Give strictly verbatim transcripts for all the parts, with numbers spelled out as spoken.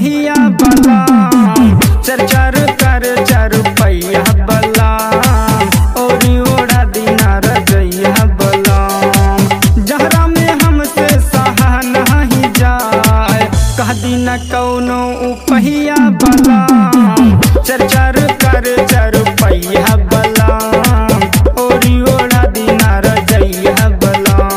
पहिया बलाम चर चर कर चर पहिया बलाम और ओढ़ा दिना रजैया बलाम जहरा में हमसे सहा नहीं जाए कह दिना कौनो पहिया बलाम चर चर कर चर पहिया बलाम और ओढ़ा दिना रजैया बलाम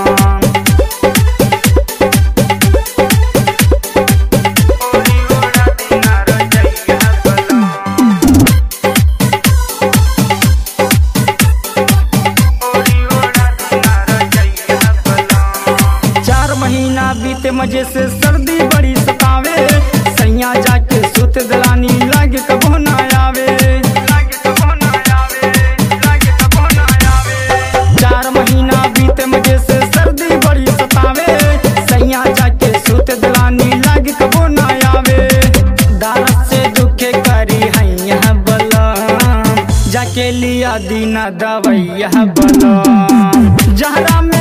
महीना बीते मजे से सर्दी बड़ी सतावे सैया जाके सुत दलानी लागे कबो ना आवे लागे कबो ना आवे लागे कबो ना आवे चार महीना बीते मजे से सर्दी बड़ी सतावे सैया जाके सुत दलानी लागे कबो ना आवे दारत से दुखे करी हैया बलाम जाके लिया दीना दवैया बलाम जहरा